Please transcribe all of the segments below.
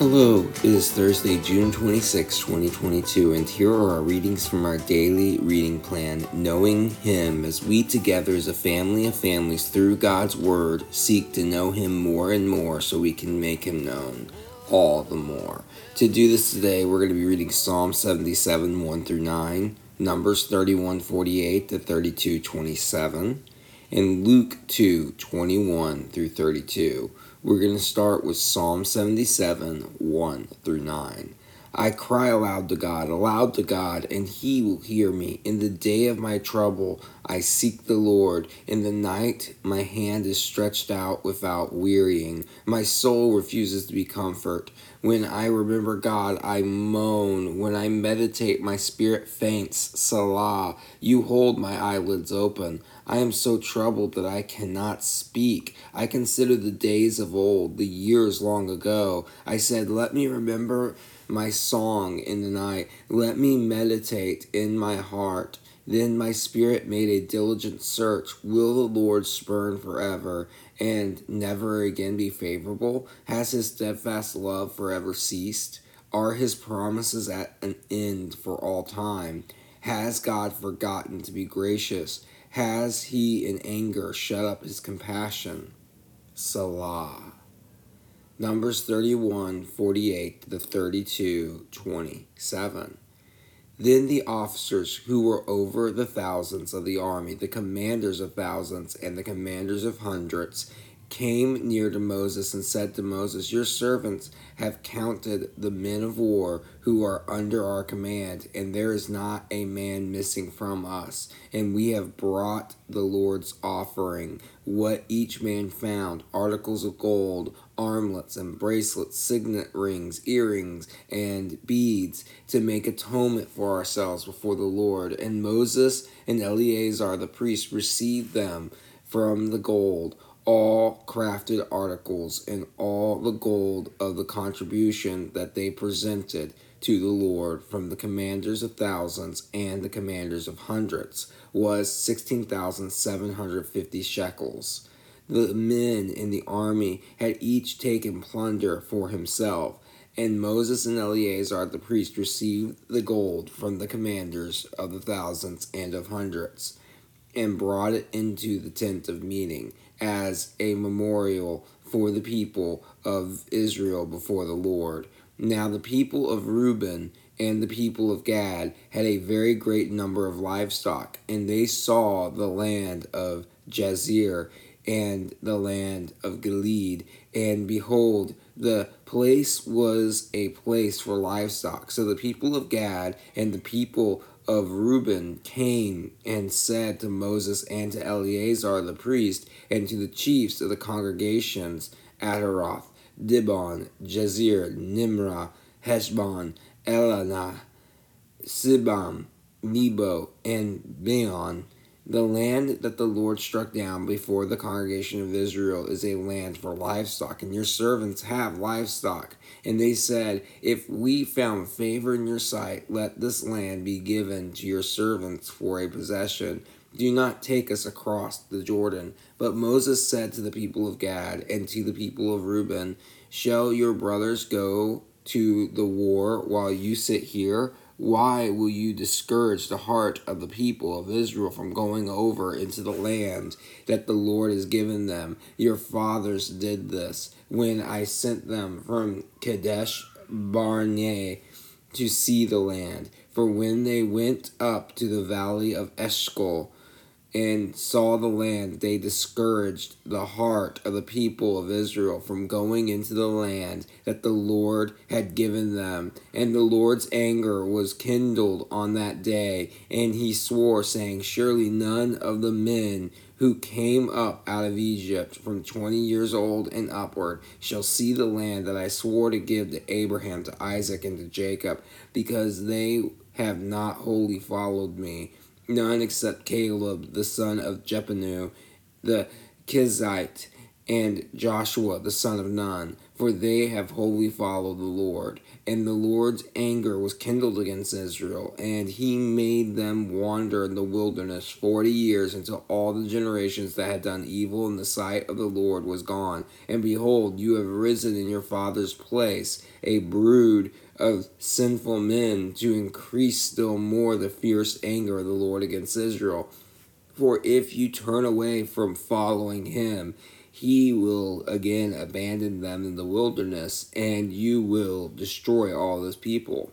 Hello, it is Thursday, June 26, 2022, and here are our readings from our daily reading plan, Knowing Him, as we together as a family of families through God's Word seek to know Him more and more so we can make Him known all the more. To do this today, we're going to be reading Psalm 77, 1 through 9, Numbers 31, 48 to 32, 27, and Luke 2, 21 through 32. We're going to start with Psalm 77, 1 through 9. I cry aloud to God, and He will hear me. In the day of my trouble, I seek the Lord. In the night, my hand is stretched out without wearying. My soul refuses to be comforted. When I remember God, I moan. When I meditate, my spirit faints. Selah, you hold my eyelids open. I am so troubled that I cannot speak. I consider the days of old, the years long ago. I said, let me remember my song in the night. Let me meditate in my heart. Then my spirit made a diligent search. Will the Lord spurn forever and never again be favorable? Has His steadfast love forever ceased? Are His promises at an end for all time? Has God forgotten to be gracious? Has He in anger shut up His compassion? Selah. Numbers 31, 48 to 32, 27. Then the officers who were over the thousands of the army, the commanders of thousands and the commanders of hundreds, came near to Moses and said to Moses, your servants have counted the men of war who are under our command, and there is not a man missing from us. And we have brought the Lord's offering, what each man found, articles of gold, armlets and bracelets, signet rings, earrings, and beads, to make atonement for ourselves before the Lord. And Moses and Eleazar the priest received them from the gold, all crafted articles, and all the gold of the contribution that they presented to the Lord from the commanders of thousands and the commanders of hundreds was 16,750 shekels. The men in the army had each taken plunder for himself, and Moses and Eleazar the priest received the gold from the commanders of the thousands and of hundreds, and brought it into the tent of meeting as a memorial for the people of Israel before the Lord. Now the people of Reuben and the people of Gad had a very great number of livestock, and they saw the land of Jazer and the land of Gilead, and behold, the place was a place for livestock. So the people of Gad and the people of Reuben came and said to Moses and to Eleazar the priest and to the chiefs of the congregations, Ataroth, Dibon, Jazer, Nimrah, Heshbon, Elanah, Sibam, Nebo, and Beon, the land that the Lord struck down before the congregation of Israel is a land for livestock, and your servants have livestock. And they said, if we found favor in your sight, let this land be given to your servants for a possession. Do not take us across the Jordan. But Moses said to the people of Gad and to the people of Reuben, shall your brothers go to the war while you sit here? Why will you discourage the heart of the people of Israel from going over into the land that the Lord has given them? Your fathers did this when I sent them from Kadesh Barnea to see the land. For when they went up to the valley of Eshcol and saw the land, they discouraged the heart of the people of Israel from going into the land that the Lord had given them. And the Lord's anger was kindled on that day, and He swore, saying, surely none of the men who came up out of Egypt from 20 years old and upward shall see the land that I swore to give to Abraham, to Isaac, and to Jacob, because they have not wholly followed me. None except Caleb, the son of Jephunneh, the Kizite, and Joshua, the son of Nun. for they have wholly followed the Lord. And the Lord's anger was kindled against Israel, and he made them wander in the wilderness 40 years, until all the generations that had done evil in the sight of the Lord was gone. And behold, you have risen in your father's place a brood of sinful men, to increase still more the fierce anger of the Lord against Israel. For if you turn away from following him, he will again abandon them in the wilderness, and you will destroy all this people.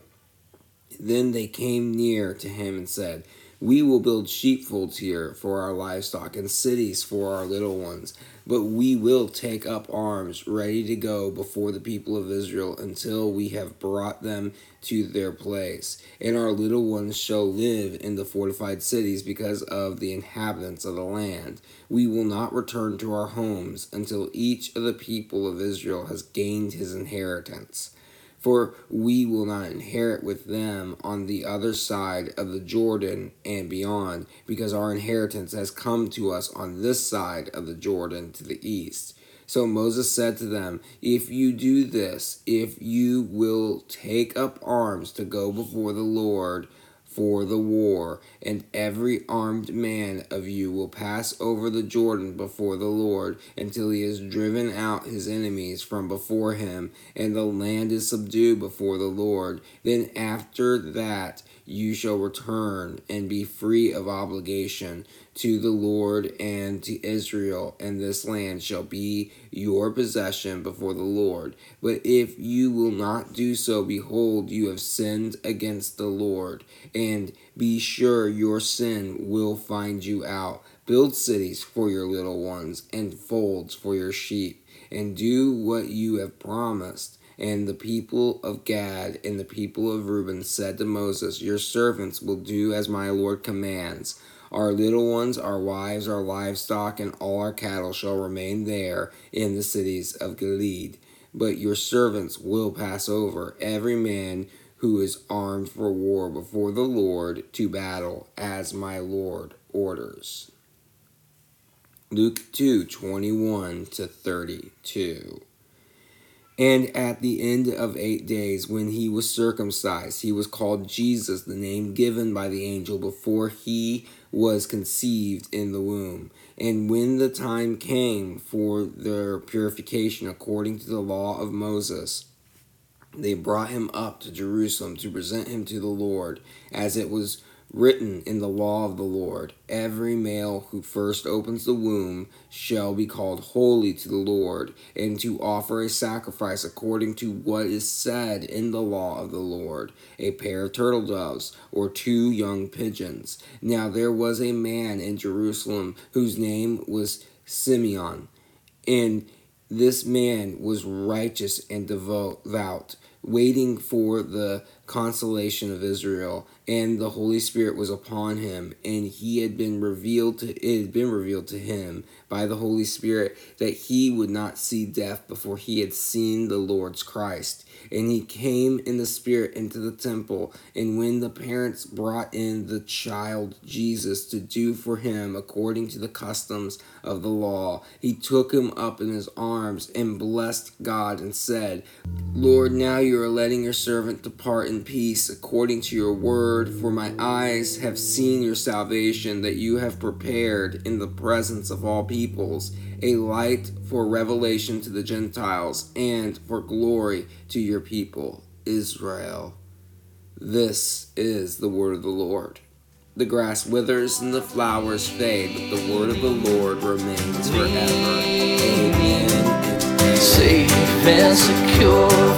Then they came near to him and said, we will build sheepfolds here for our livestock, and cities for our little ones. But we will take up arms, ready to go before the people of Israel, until we have brought them to their place. And our little ones shall live in the fortified cities because of the inhabitants of the land. We will not return to our homes until each of the people of Israel has gained his inheritance. For we will not inherit with them on the other side of the Jordan and beyond, because our inheritance has come to us on this side of the Jordan to the east. So Moses said to them, if you do this, if you will take up arms to go before the Lord for the war, and every armed man of you will pass over the Jordan before the Lord, until he has driven out his enemies from before him, and the land is subdued before the Lord. Then after that you shall return and be free of obligation to the Lord and to Israel, and this land shall be your possession before the Lord. But if you will not do so, behold, you have sinned against the Lord, and be sure your sin will find you out. Build cities for your little ones, and folds for your sheep, and do what you have promised. And the people of Gad and the people of Reuben said to Moses, your servants will do as my Lord commands. Our little ones, our wives, our livestock, and all our cattle shall remain there in the cities of Gilead. But your servants will pass over, every man who is armed for war before the Lord to battle, as my Lord orders. Luke 2:21-32. And at the end of 8 days, when he was circumcised, he was called Jesus, the name given by the angel before he was conceived in the womb. And when the time came for their purification according to the law of Moses, they brought him up to Jerusalem to present him to the Lord, as it was written in the law of the Lord, every male who first opens the womb shall be called holy to the Lord, and to offer a sacrifice according to what is said in the law of the Lord, a pair of turtle doves or 2 young pigeons. Now there was a man in Jerusalem whose name was Simeon, and this man was righteous and devout, waiting for the consolation of Israel, and the Holy Spirit was upon him, and it had been revealed to him by the Holy Spirit that he would not see death before he had seen the Lord's Christ. And he came in the Spirit into the temple, and when the parents brought in the child Jesus to do for him according to the customs of the law, he took him up in his arms and blessed God and said, Lord, now you are letting your servant depart in peace according to your word, for my eyes have seen your salvation that you have prepared in the presence of all peoples, a light for revelation to the Gentiles and for glory to your people, Israel. This is the word of the Lord. The grass withers and the flowers fade, but the word of the Lord remains forever. Amen. Safe and secure